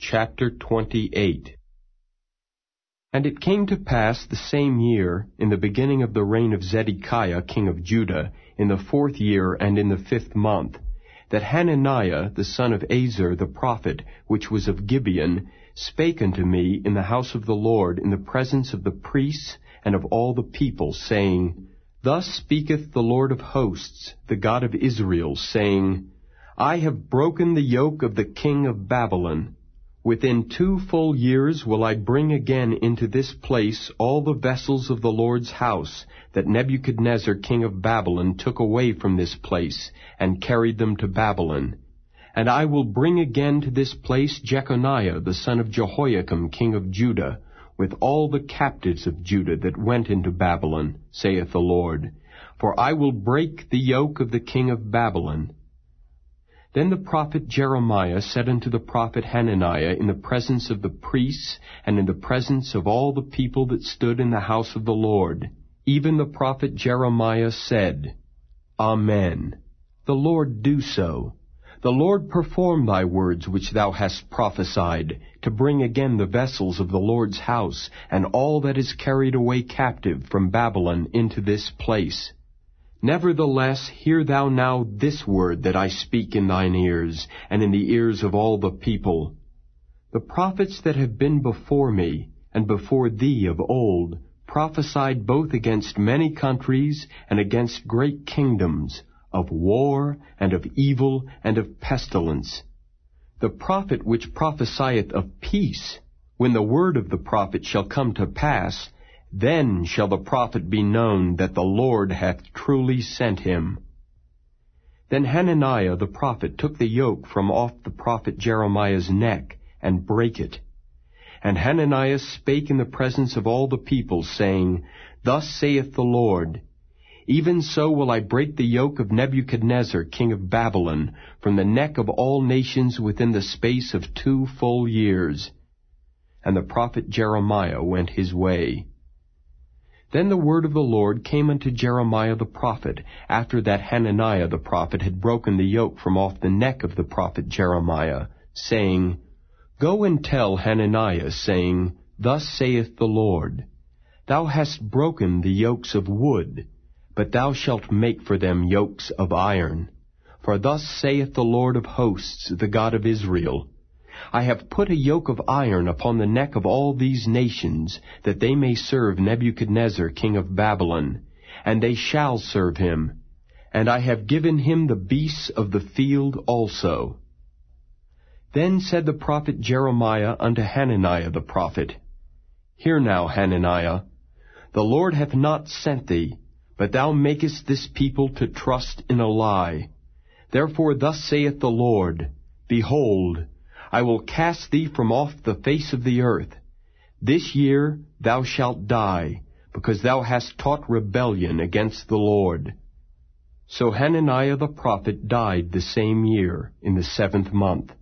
Chapter 28. And it came to pass the same year, in the beginning of the reign of Zedekiah king of Judah, in the 4th year and in the 5th month, that Hananiah the son of Azur the prophet, which was of Gibeon, spake unto me in the house of the Lord in the presence of the priests and of all the people, saying, Thus speaketh the Lord of hosts, the God of Israel, saying, I have broken the yoke of the king of Babylon. Within 2 full years will I bring again into this place all the vessels of the Lord's house that Nebuchadnezzar king of Babylon took away from this place, and carried them to Babylon. And I will bring again to this place Jeconiah the son of Jehoiakim king of Judah, with all the captives of Judah that went into Babylon, saith the Lord. For I will break the yoke of the king of Babylon. Then the prophet Jeremiah said unto the prophet Hananiah in the presence of the priests, and in the presence of all the people that stood in the house of the Lord, even the prophet Jeremiah said, Amen. The Lord do so. The Lord perform thy words which thou hast prophesied, to bring again the vessels of the Lord's house, and all that is carried away captive from Babylon into this place. Nevertheless, hear thou now this word that I speak in thine ears, and in the ears of all the people. The prophets that have been before me, and before thee of old, prophesied both against many countries, and against great kingdoms, of war, and of evil, and of pestilence. The prophet which prophesieth of peace, when the word of the prophet shall come to pass, then shall the prophet be known that the Lord hath truly sent him. Then Hananiah the prophet took the yoke from off the prophet Jeremiah's neck, and brake it. And Hananiah spake in the presence of all the people, saying, Thus saith the Lord, Even so will I break the yoke of Nebuchadnezzar king of Babylon from the neck of all nations within the space of 2 full years. And the prophet Jeremiah went his way. Then the word of the Lord came unto Jeremiah the prophet, after that Hananiah the prophet had broken the yoke from off the neck of the prophet Jeremiah, saying, Go and tell Hananiah, saying, Thus saith the Lord, Thou hast broken the yokes of wood, but thou shalt make for them yokes of iron. For thus saith the Lord of hosts, the God of Israel, I have put a yoke of iron upon the neck of all these nations, that they may serve Nebuchadnezzar king of Babylon, and they shall serve him. And I have given him the beasts of the field also. Then said the prophet Jeremiah unto Hananiah the prophet, Hear now, Hananiah, the Lord hath not sent thee, but thou makest this people to trust in a lie. Therefore thus saith the Lord, Behold, I will cast thee from off the face of the earth. This year thou shalt die, because thou hast taught rebellion against the Lord. So Hananiah the prophet died the same year, in the 7th month.